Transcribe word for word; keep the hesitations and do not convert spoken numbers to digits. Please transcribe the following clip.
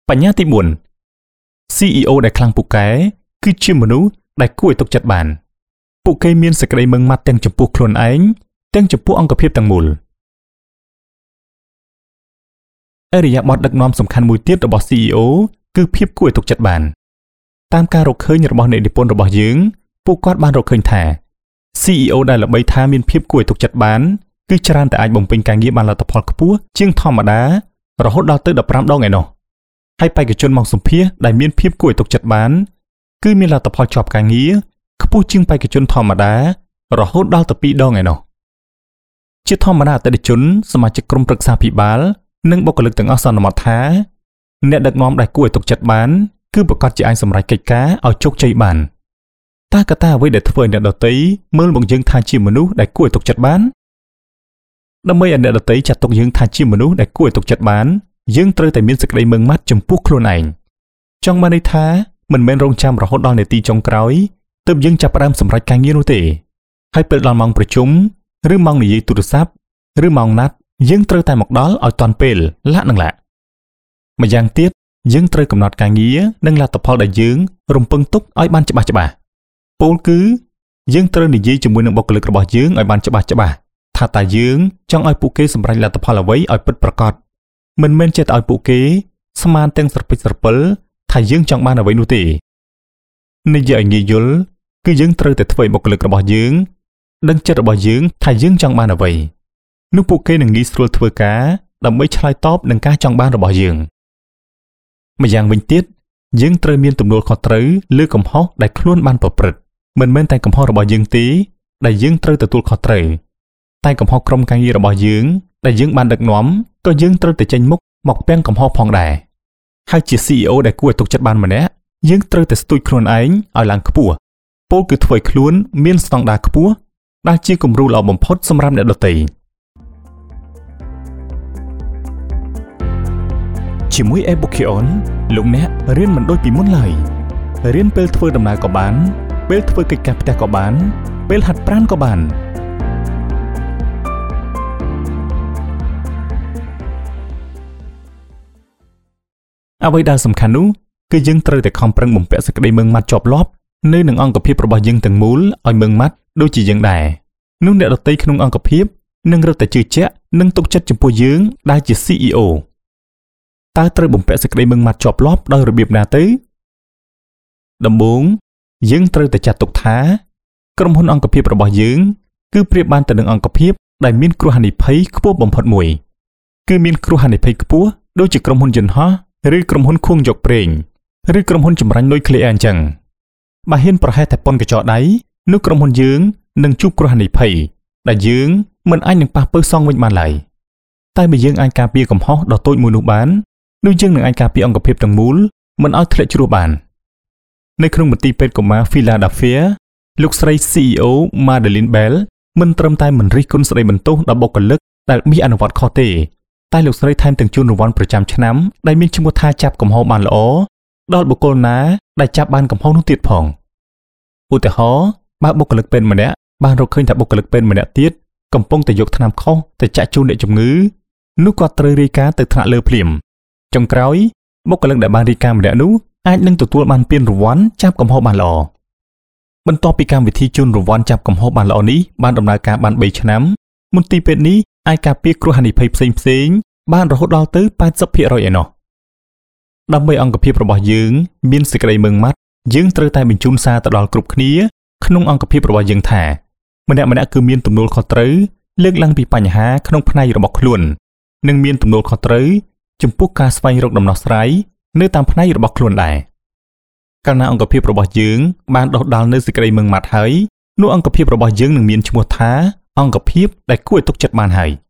បញ្ញាទីbốn ซี อี โอ ដែលខ្លាំងពូកែគឺជាមនុស្សដែលគួរឲ្យទុកចិត្តបានពួកគេមានសេចក្តីម៉ឺងម៉ាត់ទាំងចំពោះខ្លួនឯងទាំងចំពោះអង្គភាពទាំងមូលអរិយាប័ត្រដឹកនាំសំខាន់មួយទៀតរបស់ ซี อี โอ គឺភាពគួរឲ្យទុកចិត្តបានតាមការរកឃើញរបស់អ្នកនិពន្ធរបស់យើងពួកគាត់បានរកឃើញថា ซี อี โอ ដែលល្បីថាមានភាពគួរឲ្យទុកចិត្តបានគឺច្រើនតែអាចបំពេញការងារបានលទ្ធផលខ្ពស់ជាងធម្មតារហូតដល់ទៅដប់ប្រាំដងឯណោះហើយបេក្ខជនមកសម្ភាសដែលមានភាពគួរឲ្យទុកចិត្តបានគឺមានលទ្ធផលជាប់ការងារខ្ពស់ជាងបេក្ខជនធម្មតារហូតដល់ទៅពីរដងឯណោះជាធម្មតាអតិថិជនសមាជិកក្រុមប្រឹក្សាភិបាលនិងបុគ្គលិកទាំងអស់សន្មតថាអ្នកដឹកនាំដែលគួរឲ្យទុកចិត្តបានគឺប្រកាសជាអាចសម្រេចកិច្ចការឲ្យជោគជ័យបានតើកត្តាអ្វីដែលធ្វើឲ្យអ្នកដទៃមើលមកយើងថាជាមនុស្សដែលគួរឲ្យទុកចិត្តបានដើម្បីឲ្យអ្នកដទៃចាត់ទុកយើងថាជាមនុស្សដែលគួរឲ្យទុកចិត្តបានយើងត្រូវតែមានសេចក្តីម៉ឺងម៉ាត់ចំពោះខ្លួនឯងចង់បានន័យថាមិនមែនរងចាំរហូតដល់នាទីចុងក្រោយទើបយើងចាប់ផ្ដើមសម្រេចការងារនោះទេហើយពេលដល់ម៉ោងប្រជុំឬម៉ោងនិយាយទូរស័ព្ទឬម៉ោងណាត់យើងត្រូវតែមកដល់ឲ្យទាន់ពេលលាក់នឹងលាក់ម្យ៉ាងទៀតយើងត្រូវកំណត់ការងារនិងលទ្ធផលដែលយើងរំពឹងទុកឲ្យបានច្បាស់ច្បាស់ពោលគឺយើងត្រូវនិយាយជាមួយនឹងបុគ្គលិករបស់យើងឲ្យបានច្បាស់ច្បាស់ថាតើយើងចង់ឲ្យពួកគេសម្រេចលទ្ធផលអ្វីឲ្យពិតប្រាកដមិនមែនចេះតែឲ្យពួកគេស្មានទាំងស្រពេចស្រពិលថាយើងចង់បានអ្វីនោះទេនិយាយឲ្យងាយយល់គឺយើងត្រូវតែធ្វើឲ្យបុគ្គលិករបស់យើងដឹងចិត្តរបស់យើងថាយើងចង់បានអ្វីនោះពួកគេនឹងងាយស្រួលធ្វើការដើម្បីឆ្លើយតបនឹងការចង់បានរបស់យើងម្យ៉ាងវិញទៀតយើងត្រូវមានទំនួលខុសត្រូវលើកំហុសដែលខ្លួនបានប្រព្រឹត្តមិនមែនតែកំហុសរបស់យើងទេដែលយើងត្រូវទទួលខុសត្រូវតែកំហុសក្រុមការងាររបស់យើងដែលយើងបានដឹកនាំក៏យើងត្រូវតែចេញមុខមកពាំងកំហុសផងដែរហើយជា ซี อี โอ ដែលគួរឲ្យទុកចិត្តបានម្នាក់យើងត្រូវតែស្ទូចខ្លួនឯងឲ្យឡើងខ្ពស់ពោលគឺធ្វើឲ្យខ្លួនមានស្តង់ដារខ្ពស់ដែលជាគំរូល្អបំផុតសម្រាប់អ្នកដទៃជាមួយ Ebookieon លោកអ្នករៀនមិនដូចពីមុនឡើយរៀនពេលធ្វើដំណើរក៏បានពេលធ្វើកិច្ចការផ្ទះក៏បានពេលហាត់ប្រាណក៏បានអ្វីដែលសំខាន់នោះគឺយើងត្រូវតែខំប្រឹងបំពាក់សេចក្តីម៉ឺងម៉ាត់ជាប់លាប់នៅនឹងអង្គភាពរបស់យើងទាំងមូលឲ្យម៉ឺងម៉ាត់ដូចជាយើងដែរនោះអ្នកដទៃក្នុងអង្គភាពនឹងរឹតតែជឿជាក់និងទុកចិត្តចំពោះយើងដែលជា ซี อี โอ តើត្រូវបំពាក់សេចក្តីម៉ឺងម៉ាត់ជាប់លាប់ដោយរបៀបណាទៅដំបូងយើងត្រូវតែចាត់ទុកថាក្រុមហ៊ុនអង្គភាពរបស់យើងគឺប្រៀបបានទៅនឹងអង្គភាពដែលមានគ្រោះហានិភ័យខ្ពស់បំផុតមួយគឺមានគ្រោះហានិភ័យខ្ពស់ដូចជាក្រុមហ៊ុនយន្តហោះឬក្រុមហ៊ុនខួងយកប្រេងឬក្រុមហ៊ុនចម្រាញ់នុយក្លេអ៊ែរអញ្ចឹងបើហ៊ានប្រហែសតែប៉ុនកញ្ចក់ដៃនោះក្រុមហ៊ុនយើងនឹងជួបគ្រោះហានិភ័យដែលយើងមិនអាចនឹងប៉ះពើសងវិញបានឡើយតែបើយើងអាចការពារកំហុសដ៏តូចមួយនោះបាននោះយើងនឹងអាចការពារអង្គភាពទាំងមូលមិនឲ្យធ្លាក់ជ្រោះបាននៅក្នុងមន្ទីរពេទ្យកុមារ Philadelphia លោកស្រី ซี อี โอ Madeleine Bell មិនត្រឹមតែមិនរិះគន់ស្ដីបន្ទោសដល់បុគ្គលិកដែលមានអនុវត្តខុសទេតែលោកស្រីថែមទាំងជូនរង្វាន់ប្រចាំឆ្នាំដែលមានឈ្មោះថាចាប់កំហុសបានល្អដល់បុគ្គលណាដែលចាប់បានកំហុសនោះទៀតផងឧទាហរណ៍បើបុគ្គលិកពេទ្យម្នាក់បានរកឃើញថាបុគ្គលិកពេទ្យម្នាក់ទៀតកំពុងតែយកថ្នាំខុសទៅចាក់ជូនអ្នកជំងឺនោះគាត់ត្រូវរាយការណ៍ទៅថ្នាក់លើភ្លាមចុងក្រោយបុគ្គលិកដែលបានរាយការណ៍ម្នាក់នោះអាចនឹងទទួលបានពានរង្វាន់ចាប់កំហុសបានល្អបន្ទាប់ពីកម្មវិធីជូនរង្វាន់ចាប់កំហុសបានល្អនេះបានដំណើរការបានបីឆ្នាំមន្ទីរពេទ្យនេះអាចការពារគ្រោះហានិភ័យផ្សេងផ្សេងបានរហូតដល់ទៅ 八十ភាគរយ ឯណោះដើម្បីអង្គភាពរបស់យើងមានសេចក្តីម៉ឺងម៉ាត់យើងត្រូវតែបញ្ជូនសារទៅដល់គ្រប់គ្នាក្នុងអង្គភាពរបស់យើងថាម្នាក់ម្នាក់គឺមានទំនួលខុសត្រូវលើកឡើងពីបញ្ហាក្នុងផ្នែករបស់ខ្លួននិងមានទំនួលខុសត្រូវចំពោះការស្វែងរកដំណោះស្រាយនៅតាមផ្នែករបស់ខ្លួនដែរកាលណាអង្គភាពរបស់យើងបានដុះដាលនៅសេចក្តីម៉ឺងម៉ាត់ហើយនោះអង្គភាពរបស់យើងនឹងមានឈ្មោះថាអង្គភាពដែលគួរឲ្យទុកចិត្តបានហើយ